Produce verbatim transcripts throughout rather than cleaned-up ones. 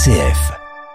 C F.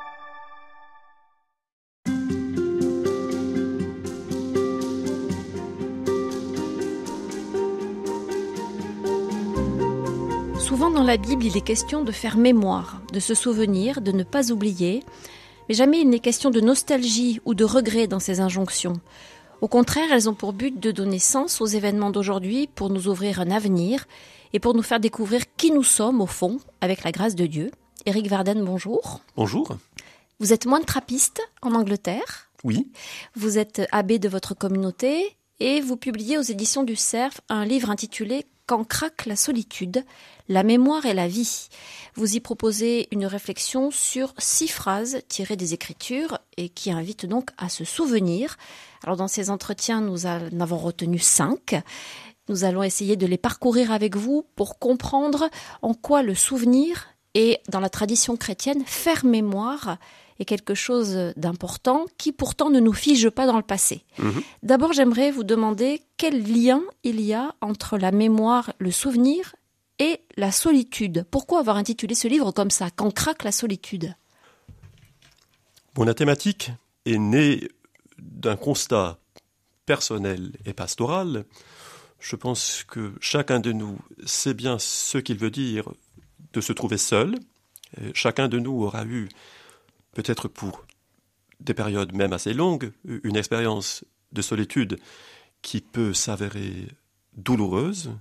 Souvent dans la Bible, il est question de faire mémoire, de se souvenir, de ne pas oublier. Mais jamais il n'est question de nostalgie ou de regret dans ces injonctions. Au contraire, elles ont pour but de donner sens aux événements d'aujourd'hui pour nous ouvrir un avenir et pour nous faire découvrir qui nous sommes au fond, avec la grâce de Dieu. Éric Verden, bonjour. Bonjour. Vous êtes moine trappiste en Angleterre. Oui. Vous êtes abbé de votre communauté et vous publiez aux éditions du Cerf un livre intitulé « Quand craque la solitude, la mémoire et la vie ». Vous y proposez une réflexion sur six phrases tirées des Écritures et qui invitent donc à se souvenir. Alors dans ces entretiens, nous en avons retenu cinq. Nous allons essayer de les parcourir avec vous pour comprendre en quoi le souvenir et, dans la tradition chrétienne, faire mémoire est quelque chose d'important qui pourtant ne nous fige pas dans le passé. Mmh. D'abord, j'aimerais vous demander quel lien il y a entre la mémoire, le souvenir et la solitude. Pourquoi avoir intitulé ce livre comme ça, « Quand craque la solitude » ? Bon, la thématique est née d'un constat personnel et pastoral. Je pense que chacun de nous sait bien ce qu'il veut dire de se trouver seul. Et chacun de nous aura eu, peut-être pour des périodes même assez longues, une expérience de solitude qui peut s'avérer douloureuse.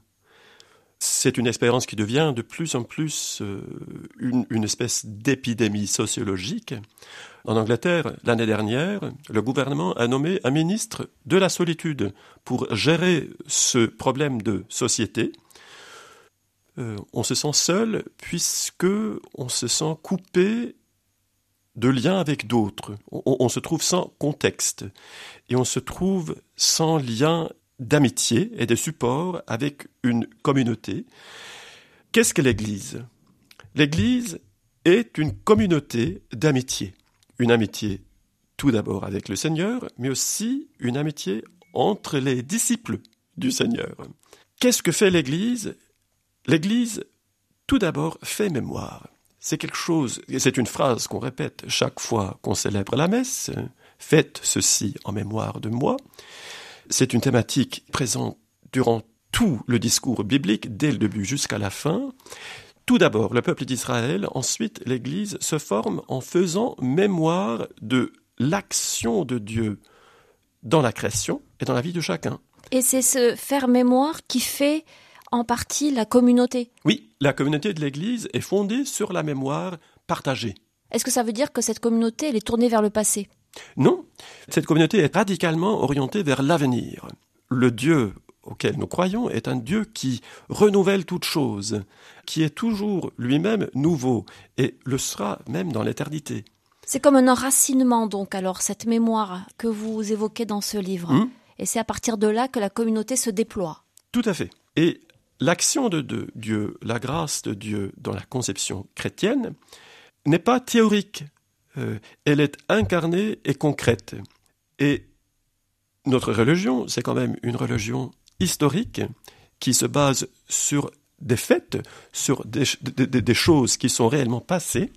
C'est une expérience qui devient de plus en plus euh, une, une espèce d'épidémie sociologique. En Angleterre, l'année dernière, le gouvernement a nommé un ministre de la solitude pour gérer ce problème de société. Euh, on se sent seul puisque on se sent coupé de liens avec d'autres. On, on se trouve sans contexte et on se trouve sans lien d'amitié et de support avec une communauté. Qu'est-ce que l'Église ? L'Église est une communauté d'amitié. Une amitié tout d'abord avec le Seigneur, mais aussi une amitié entre les disciples du Seigneur. Qu'est-ce que fait l'Église ? L'Église, tout d'abord, fait mémoire. C'est quelque chose, et c'est une phrase qu'on répète chaque fois qu'on célèbre la messe. Faites ceci en mémoire de moi. C'est une thématique présente durant tout le discours biblique, dès le début jusqu'à la fin. Tout d'abord, le peuple d'Israël, ensuite l'Église se forme en faisant mémoire de l'action de Dieu dans la création et dans la vie de chacun. Et c'est ce faire mémoire qui fait en partie la communauté. Oui, la communauté de l'Église est fondée sur la mémoire partagée. Est-ce que ça veut dire que cette communauté, elle est tournée vers le passé ? Non, cette communauté est radicalement orientée vers l'avenir. Le Dieu auquel nous croyons est un Dieu qui renouvelle toutes choses, qui est toujours lui-même nouveau et le sera même dans l'éternité. C'est comme un enracinement donc alors, cette mémoire que vous évoquez dans ce livre. Mmh. Et c'est à partir de là que la communauté se déploie. Tout à fait. Et l'action de, de Dieu, la grâce de Dieu dans la conception chrétienne n'est pas théorique. Euh, elle est incarnée et concrète. Et notre religion, c'est quand même une religion historique qui se base sur des faits, sur des, des, des choses qui sont réellement passées.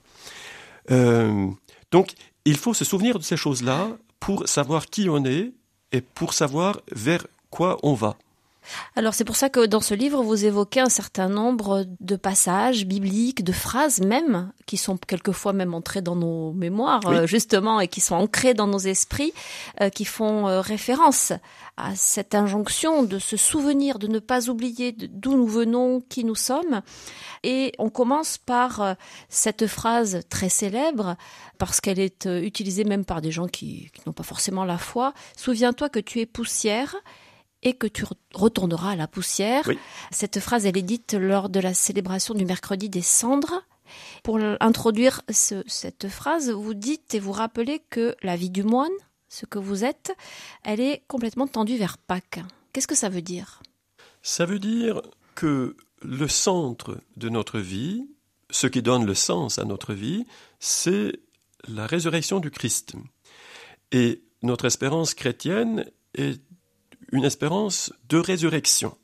Euh, donc, il faut se souvenir de ces choses-là pour savoir qui on est et pour savoir vers quoi on va. Alors c'est pour ça que dans ce livre, vous évoquez un certain nombre de passages bibliques, de phrases même, qui sont quelquefois même entrées dans nos mémoires, oui. euh, justement, et qui sont ancrées dans nos esprits, euh, qui font euh, référence à cette injonction de se souvenir, de ne pas oublier d'où nous venons, qui nous sommes. Et on commence par euh, cette phrase très célèbre, parce qu'elle est euh, utilisée même par des gens qui, qui n'ont pas forcément la foi. « Souviens-toi que tu es poussière ». Et que tu retourneras à la poussière. Oui. Cette phrase, elle est dite lors de la célébration du mercredi des cendres. Pour introduire ce, cette phrase, vous dites et vous rappelez que la vie du moine, ce que vous êtes, elle est complètement tendue vers Pâques. Qu'est-ce que ça veut dire ? Ça veut dire que le centre de notre vie, ce qui donne le sens à notre vie, c'est la résurrection du Christ. Et notre espérance chrétienne est une espérance de résurrection.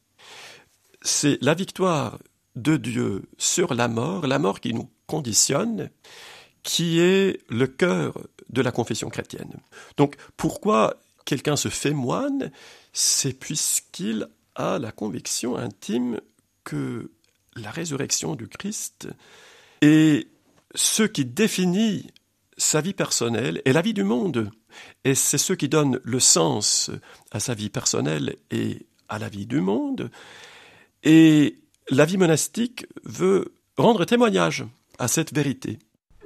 C'est la victoire de Dieu sur la mort, la mort qui nous conditionne, qui est le cœur de la confession chrétienne. Donc, pourquoi quelqu'un se fait moine ? C'est puisqu'il a la conviction intime que la résurrection du Christ est ce qui définit sa vie personnelle et la vie du monde. Et c'est ce qui donne le sens à sa vie personnelle et à la vie du monde. Et la vie monastique veut rendre témoignage à cette vérité.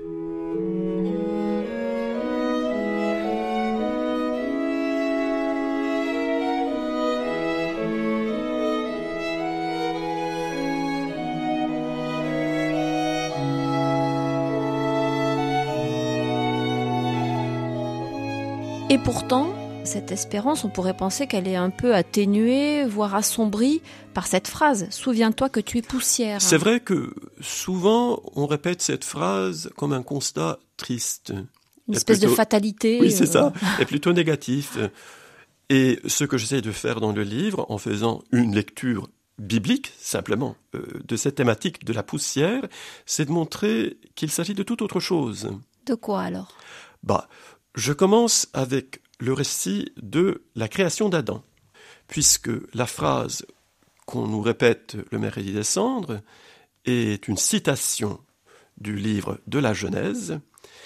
Et pourtant, cette espérance, on pourrait penser qu'elle est un peu atténuée, voire assombrie par cette phrase « Souviens-toi que tu es poussière ». C'est vrai que souvent, on répète cette phrase comme un constat triste. Une espèce plutôt... de fatalité. Oui, c'est euh... ça, et plutôt négatif. Et ce que j'essaie de faire dans le livre, en faisant une lecture biblique, simplement, euh, de cette thématique de la poussière, c'est de montrer qu'il s'agit de toute autre chose. De quoi alors ? Bah, je commence avec le récit de la création d'Adam, puisque la phrase qu'on nous répète le mercredi des cendres est une citation du livre de la Genèse,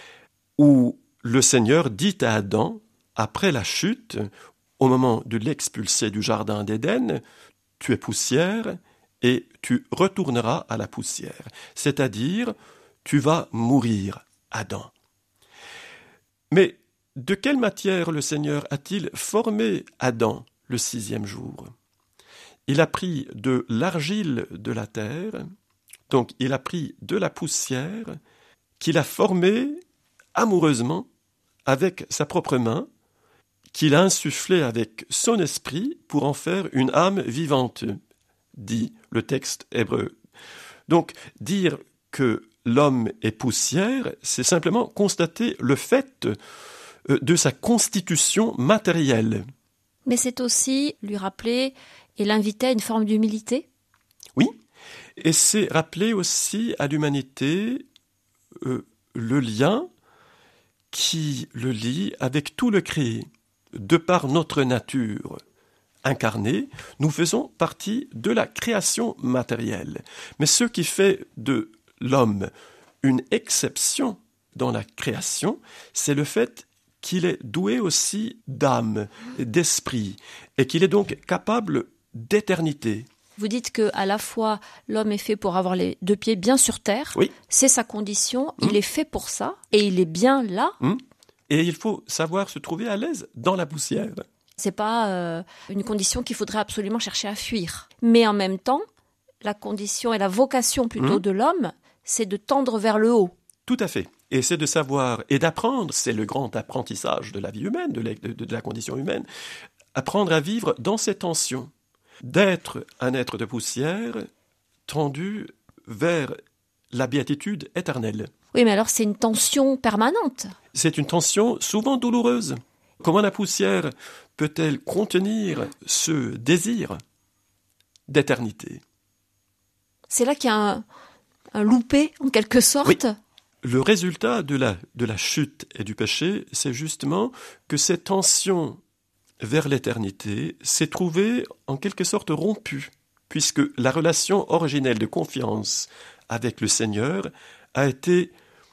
où le Seigneur dit à Adam, après la chute, au moment de l'expulser du jardin d'Éden, « Tu es poussière et tu retourneras à la poussière », c'est-à-dire « Tu vas mourir, Adam ». Mais de quelle matière le Seigneur a-t-il formé Adam le sixième jour ? Il a pris de l'argile de la terre, donc il a pris de la poussière, qu'il a formée amoureusement avec sa propre main, qu'il a insufflée avec son esprit pour en faire une âme vivante, dit le texte hébreu. Donc dire que l'homme est poussière, c'est simplement constater le fait de sa constitution matérielle. Mais c'est aussi lui rappeler et l'inviter à une forme d'humilité ? Oui, et c'est rappeler aussi à l'humanité euh, le lien qui le lie avec tout le créé. De par notre nature incarnée, nous faisons partie de la création matérielle. Mais ce qui fait de l'homme une exception dans la création, c'est le fait qu'il est doué aussi d'âme, d'esprit, et qu'il est donc capable d'éternité. Vous dites que à la fois l'homme est fait pour avoir les deux pieds bien sur terre, oui. C'est sa condition, mmh. Il est fait pour ça, et il est bien là. Mmh. Et il faut savoir se trouver à l'aise dans la poussière. C'est pas euh, une condition qu'il faudrait absolument chercher à fuir. Mais en même temps, la condition et la vocation plutôt mmh. de l'homme, c'est de tendre vers le haut. Tout à fait. Et c'est de savoir et d'apprendre, c'est le grand apprentissage de la vie humaine, de la, de, de la condition humaine, apprendre à vivre dans ces tensions, d'être un être de poussière tendu vers la béatitude éternelle. Oui, mais alors c'est une tension permanente. C'est une tension souvent douloureuse. Comment la poussière peut-elle contenir ce désir d'éternité ? C'est là qu'il y a un, un loupé, en quelque sorte. Oui. Le résultat de la, de la chute et du péché, c'est justement que cette tension vers l'éternité s'est trouvée en quelque sorte rompue, puisque la relation originelle de confiance avec le Seigneur a été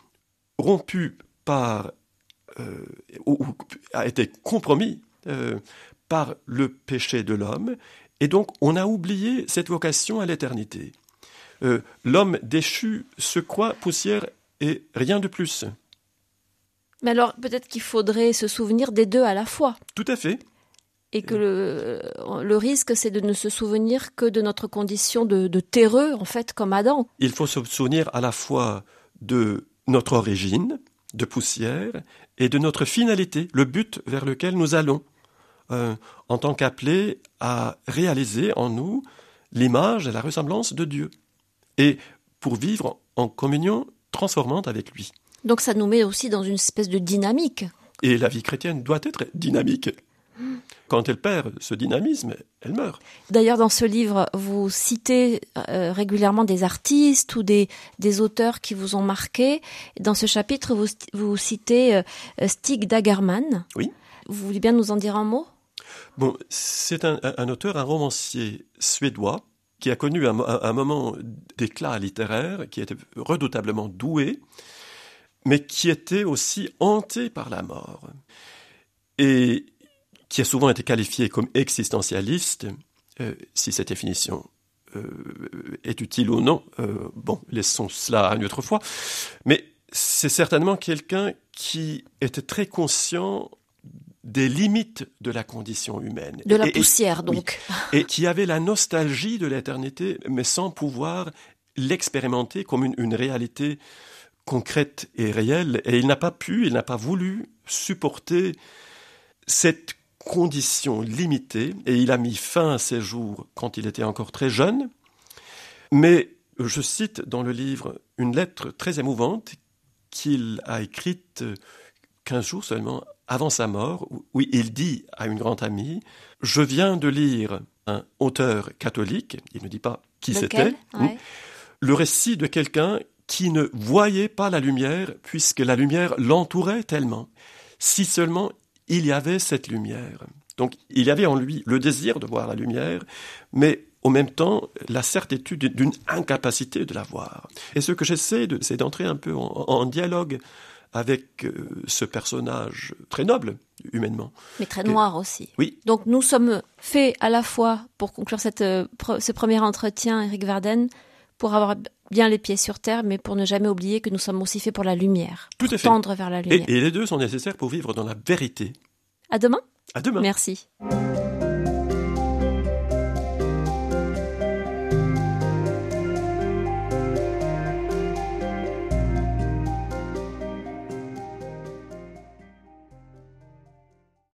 rompue par, euh, ou, ou a été compromis euh, par le péché de l'homme, et donc on a oublié cette vocation à l'éternité. Euh, l'homme déchu se croit poussière et rien de plus. Mais alors, peut-être qu'il faudrait se souvenir des deux à la fois. Tout à fait. Et que le, le risque, c'est de ne se souvenir que de notre condition de, de terreux, en fait, comme Adam. Il faut se souvenir à la fois de notre origine, de poussière, et de notre finalité, le but vers lequel nous allons, euh, en tant qu'appelés à réaliser en nous l'image et la ressemblance de Dieu, et pour vivre en communion transformante avec lui. Donc ça nous met aussi dans une espèce de dynamique. Et la vie chrétienne doit être dynamique. Quand elle perd ce dynamisme, elle meurt. D'ailleurs, dans ce livre, vous citez euh, régulièrement des artistes ou des, des auteurs qui vous ont marqué. Dans ce chapitre, vous, vous citez euh, Stig Dagerman. Oui. Vous voulez bien nous en dire un mot ? Bon, c'est un, un auteur, un romancier suédois qui a connu un, un, un moment d'éclat littéraire, qui était redoutablement doué, mais qui était aussi hanté par la mort. Et qui a souvent été qualifié comme existentialiste, euh, si cette définition euh, est utile ou non, euh, bon, laissons cela à une autre fois, mais c'est certainement quelqu'un qui était très conscient des limites de la condition humaine. De la et, poussière, et, donc. Oui, et qui avait la nostalgie de l'éternité, mais sans pouvoir l'expérimenter comme une, une réalité concrète et réelle. Et il n'a pas pu, il n'a pas voulu supporter cette condition limitée, et il a mis fin à ses jours quand il était encore très jeune. Mais je cite dans le livre une lettre très émouvante qu'il a écrite quinze jours seulement avant sa mort, où il dit à une grande amie « Je viens de lire un auteur catholique, il ne dit pas qui Lequel c'était, ouais. le récit de quelqu'un qui ne voyait pas la lumière puisque la lumière l'entourait tellement. Si seulement il y avait cette lumière. » Donc il y avait en lui le désir de voir la lumière, mais au même temps la certitude d'une incapacité de la voir. Et ce que j'essaie, de, c'est d'entrer un peu en, en dialogue avec euh, ce personnage très noble, humainement. Mais très noir aussi. Oui. Donc nous sommes faits à la fois, pour conclure cette, euh, pre- ce premier entretien, Eric Verden, pour avoir bien les pieds sur terre, mais pour ne jamais oublier que nous sommes aussi faits pour la lumière. Tout à fait. Tendre vers la lumière. Et, et les deux sont nécessaires pour vivre dans la vérité. À demain. À demain. Merci.